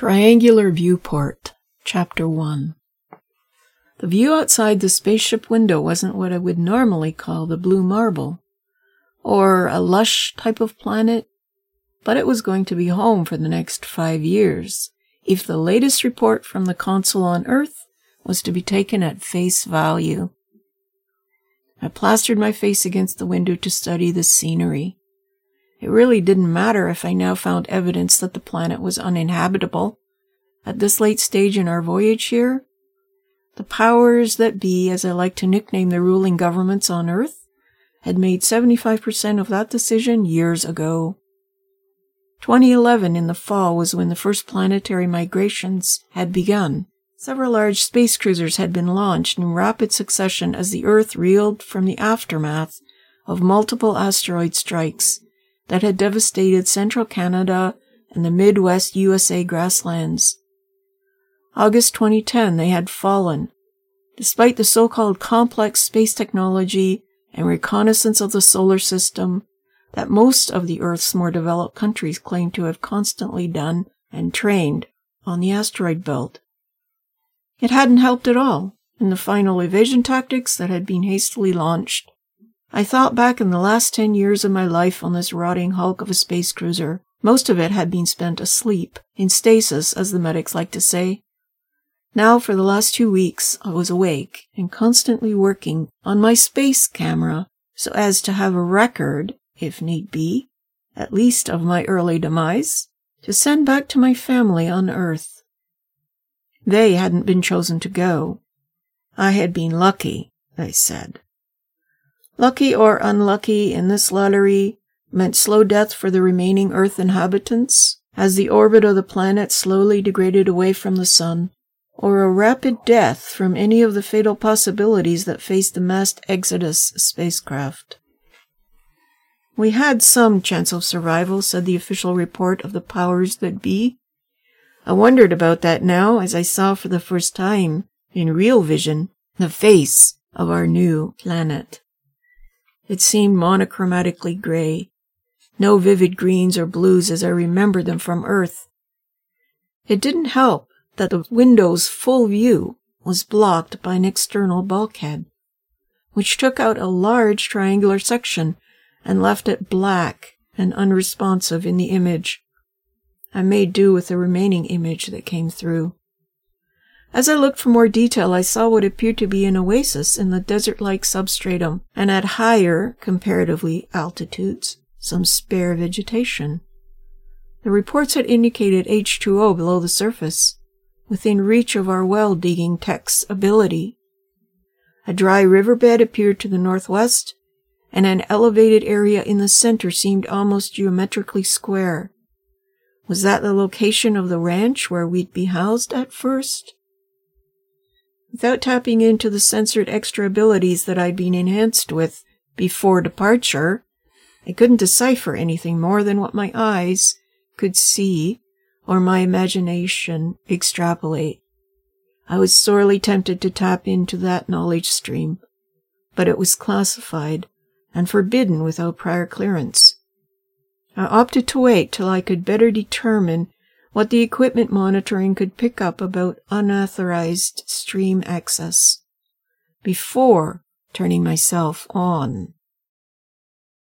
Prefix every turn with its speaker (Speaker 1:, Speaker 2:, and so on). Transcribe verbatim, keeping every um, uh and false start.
Speaker 1: Triangular Viewport, Chapter one. The view outside the spaceship window wasn't what I would normally call the blue marble, or a lush type of planet, but it was going to be home for the next five years, if the latest report from the console on Earth was to be taken at face value. I plastered my face against the window to study the scenery. It really didn't matter if I now found evidence that the planet was uninhabitable. At this late stage in our voyage here, the powers that be, as I like to nickname the ruling governments on Earth, had made seventy-five percent of that decision years ago. twenty eleven in the fall was when the first planetary migrations had begun. Several large space cruisers had been launched in rapid succession as the Earth reeled from the aftermath of multiple asteroid strikes that had devastated central Canada and the Midwest U S A grasslands. August twenty ten, they had fallen, despite the so-called complex space technology and reconnaissance of the solar system that most of the Earth's more developed countries claim to have constantly done and trained on the asteroid belt. It hadn't helped at all in the final evasion tactics that had been hastily launched. I thought back in the last ten years of my life on this rotting hulk of a space cruiser. Most of it had been spent asleep, in stasis, as the medics like to say. Now, for the last two weeks, I was awake and constantly working on my space camera so as to have a record, if need be, at least of my early demise, to send back to my family on Earth. They hadn't been chosen to go. I had been lucky, they said. Lucky or unlucky in this lottery meant slow death for the remaining Earth inhabitants as the orbit of the planet slowly degraded away from the sun, or a rapid death from any of the fatal possibilities that faced the massed Exodus spacecraft. We had some chance of survival, said the official report of the powers that be. I wondered about that now as I saw for the first time, in real vision, the face of our new planet. It seemed monochromatically gray, no vivid greens or blues as I remembered them from Earth. It didn't help that the window's full view was blocked by an external bulkhead, which took out a large triangular section and left it black and unresponsive in the image. I made do with the remaining image that came through. As I looked for more detail, I saw what appeared to be an oasis in the desert-like substratum, and at higher, comparatively, altitudes, some spare vegetation. The reports had indicated H two O below the surface, within reach of our well-digging tech's ability. A dry riverbed appeared to the northwest, and an elevated area in the center seemed almost geometrically square. Was that the location of the ranch where we'd be housed at first? Without tapping into the censored extra abilities that I'd been enhanced with before departure, I couldn't decipher anything more than what my eyes could see or my imagination extrapolate. I was sorely tempted to tap into that knowledge stream, but it was classified and forbidden without prior clearance. I opted to wait till I could better determine what the equipment monitoring could pick up about unauthorized stream access, before turning myself on.